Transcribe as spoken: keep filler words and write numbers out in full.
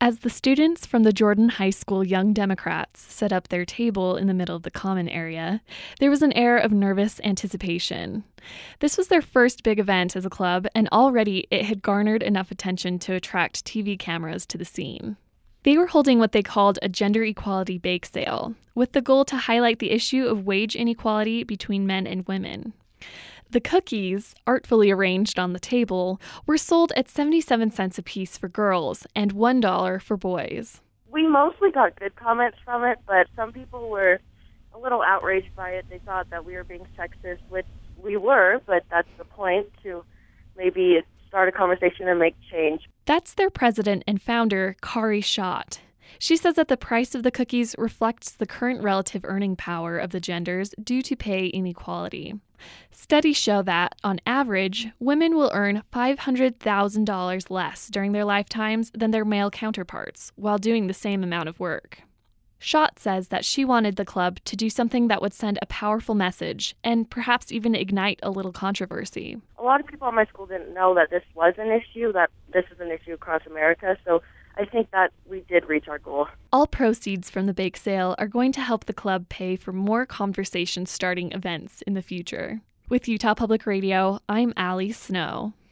As the students from the Jordan High School Young Democrats set up their table in the middle of the common area, there was an air of nervous anticipation. This was their first big event as a club, and already it had garnered enough attention to attract T V cameras to the scene. They were holding what they called a gender equality bake sale, with the goal to highlight the issue of wage inequality between men and women. The cookies, artfully arranged on the table, were sold at seventy-seven cents a piece for girls and one dollar for boys. We mostly got good comments from it, but some people were a little outraged by it. They thought that we were being sexist, which we were, but that's the point, to maybe start a conversation and make change. That's their president and founder, Kari Schott. She says that the price of the cookies reflects the current relative earning power of the genders due to pay inequality. Studies show that, on average, women will earn five hundred thousand dollars less during their lifetimes than their male counterparts, while doing the same amount of work. Schott says that she wanted the club to do something that would send a powerful message and perhaps even ignite a little controversy. A lot of people in my school didn't know that this was an issue, that this is an issue across America, so I think that we did reach our goal. All proceeds from the bake sale are going to help the club pay for more conversation-starting events in the future. With Utah Public Radio, I'm Allie Snow.